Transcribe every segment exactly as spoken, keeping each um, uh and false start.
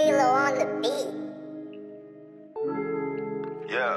Halo on the beat. Yeah.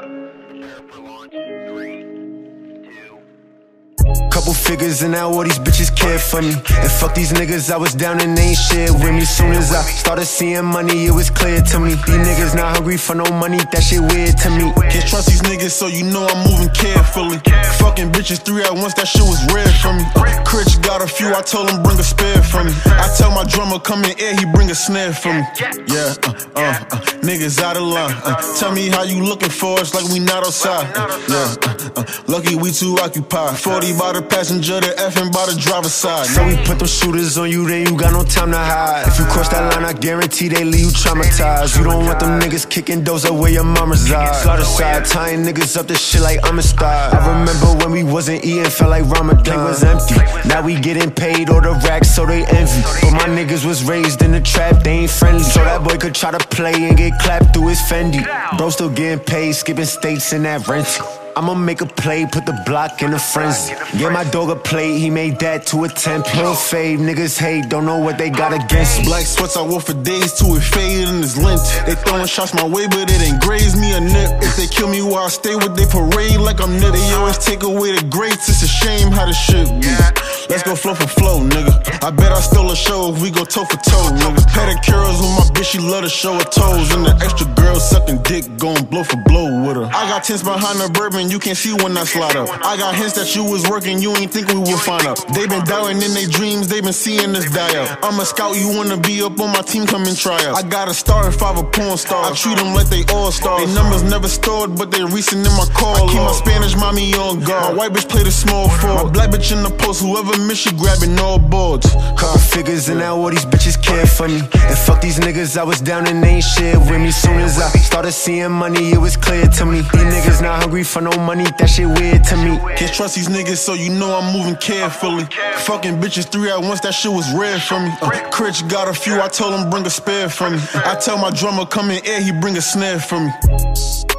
Couple figures and now all these bitches care for me. And fuck these niggas, I was down and they ain't shit with me. Soon as I started seeing money, it was clear to me. These niggas not hungry for no money, that shit weird to me. Can't trust these niggas, so you know I'm moving carefully. Fucking bitches three at once, that shit was rare for me. Critch got a few, I told him bring a spare for me. I tell my drummer come in air, he bring a snare for me. Yeah, uh, uh, uh, niggas out of line. Uh, tell me how you looking for us like we not outside. Uh, yeah, uh, uh, lucky we too occupied. forty by the passenger, the effing by the driver's side. So we put them shooters on you, then you got no time to hide. If you cross that line, I guarantee they leave you traumatized. You don't want them niggas kicking those up where your mama reside. Slaughter side, tying niggas up to shit like I'm a star. I remember when we wasn't eating, felt like Ramadan was empty. Now we getting paid all the racks, so they envy. But my niggas was raised in the trap, they ain't friendly. So that boy could try to play and get clapped through his Fendi. Bro still getting paid, skipping states in that rent. I'ma make a play, put the block in a frenzy. Get my dog a plate, he made that to attempt. He'll fade, niggas hate, don't know what they got against me. Black sweats I wore for days till it faded in his lint. They throwing shots my way, but it ain't grazed me a nip. If they kill me while I stay with they parade like I'm nip. They always take away the greats, it's a shame how the shit be. Let's go flow for flow, nigga. I bet I stole a show if we go toe for toe, nigga. Pedicures with my bitch, she love to show her toes. And the extra girl sucking dick, gon' blow for blow with her. I got tents behind the bourbon, you can't see when I slide up. I got hints that you was working, you ain't think we would find out. They been doubting in their dreams, they been seeing us die out. I'm a scout, you wanna be up on my team, come and try out. I got a star if I'm a porn star. I treat them like they all stars. They numbers never stored, but they recent in my call. I keep my Spanish mommy on guard. My white bitch play the small forward. My black bitch in the post, whoever miss, she grabbing all boards. Couple figures and now all these bitches care for me. And fuck these niggas, I was down and they ain't shit with me. Soon as I started seeing money, it was clear to me. These niggas not hungry for no money, that shit weird to me. Can't trust these niggas, so you know I'm moving carefully. Fucking bitches three at once, that shit was rare for me. Uh, Critch got a few, I told him bring a spare for me. I tell my drummer come in air, he bring a snare for me.